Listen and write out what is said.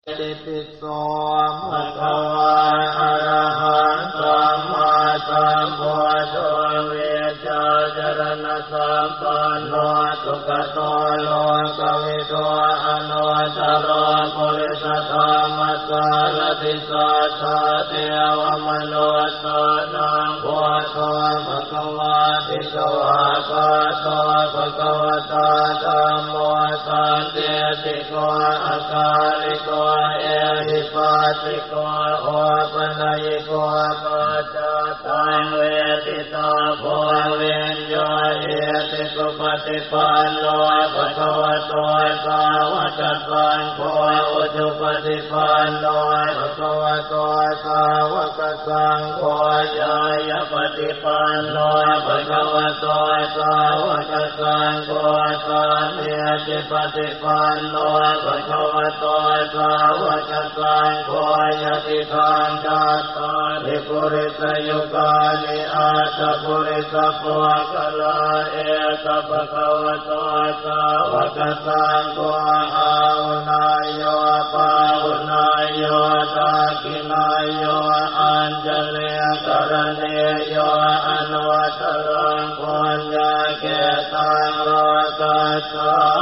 ติปิโสภะคะวะอะระหังสัมมาสัมพุทโธเวชาจรณะสัมปันโนสุขโตโลกวิโตอนุตตรปุริสธรรมสารติสัทธาเทวมนุสสานังพุทโธภะคะวะภิกขวะกะโตภะคะวะตาธัมโมสันติติโกอาคาลิโกเอหิปัสสิโกโอปนัยโกปัจจตังเวทิตาโพเวนโยเอติสุปฏิปันโนภะคะวะโตสาวกสังโฆอุชุปฏิปันโนภะคะวะโตสาวกสังโฆญาญาปฏิปันโนภะคะวะโตสาวกสังโฆสัมมาจิปฏิปันโนภะคะวะโตสาวกสังโฆยะติทังกัตตาภิปุริสยุกานิอาตปุริสปุกลาเอตภะคะวะโตสาวกสังโฆอาหุนายโยปาหุนายโยตากินายโยอัญจเลกรณเนโยอนุตตรังปุญญาเกตังโลกัสสา